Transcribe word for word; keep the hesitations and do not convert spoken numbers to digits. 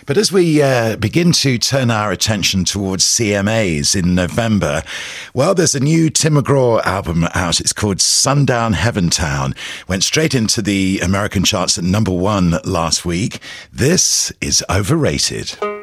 But as we uh, begin to turn our attention towards C M As in November, well, there's a new Tim McGraw album out. It's called Sundown Heaventown. Went straight into the American charts at number one last week. This is Overrated.